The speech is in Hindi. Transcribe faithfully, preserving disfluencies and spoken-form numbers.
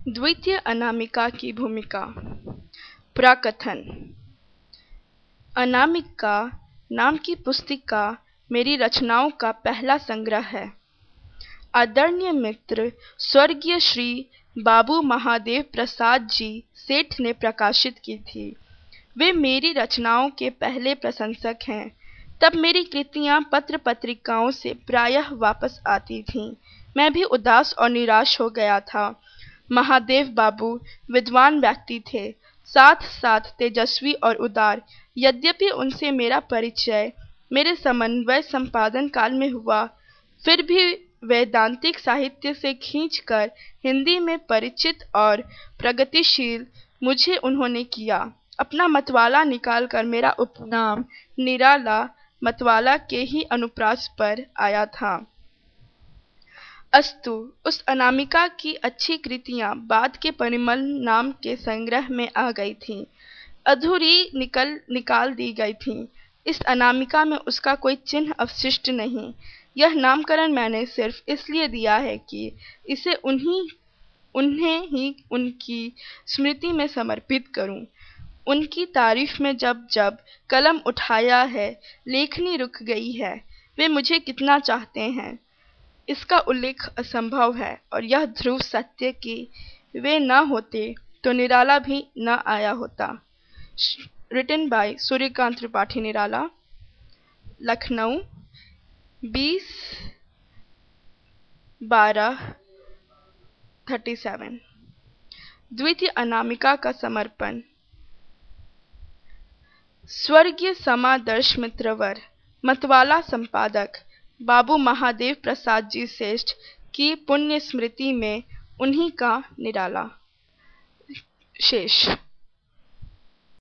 द्वितीय अनामिका की भूमिका। प्रकथन। अनामिका नाम की पुस्तिका मेरी रचनाओं का पहला संग्रह है। आदरणीय मित्र स्वर्गीय श्री बाबू महादेव प्रसाद जी सेठ ने प्रकाशित की थी। वे मेरी रचनाओं के पहले प्रशंसक हैं। तब मेरी कृतियां पत्र पत्रिकाओं से प्रायः वापस आती थीं। मैं भी उदास और निराश हो गया था। महादेव बाबू विद्वान व्यक्ति थे, साथ साथ तेजस्वी और उदार। यद्यपि उनसे मेरा परिचय मेरे समन्वय संपादन काल में हुआ, फिर भी वैदांतिक साहित्य से खींचकर हिंदी में परिचित और प्रगतिशील मुझे उन्होंने किया। अपना मतवाला निकालकर मेरा उपनाम निराला मतवाला के ही अनुप्रास पर आया था। अस्तु, उस अनामिका की अच्छी कृतियां बाद के परिमल नाम के संग्रह में आ गई थीं, अधूरी निकल निकाल दी गई थीं। इस अनामिका में उसका कोई चिन्ह अवशिष्ट नहीं। यह नामकरण मैंने सिर्फ इसलिए दिया है कि इसे उन्हीं उन्हें ही उनकी स्मृति में समर्पित करूं। उनकी तारीफ में जब जब कलम उठाया है, लेखनी रुक गई है। वे मुझे कितना चाहते हैं, इसका उल्लेख असंभव है, और यह ध्रुव सत्य कि वे न होते तो निराला भी न आया होता। रिटन बाय सूर्यकांत त्रिपाठी निराला, लखनऊ, बीस बारह सैंतीस। द्वितीय अनामिका का समर्पण। स्वर्गीय समादर्श मित्रवर, मतवाला संपादक बाबू महादेव प्रसाद जी सेठ की पुण्य स्मृति में उन्हीं का निराला। शेष।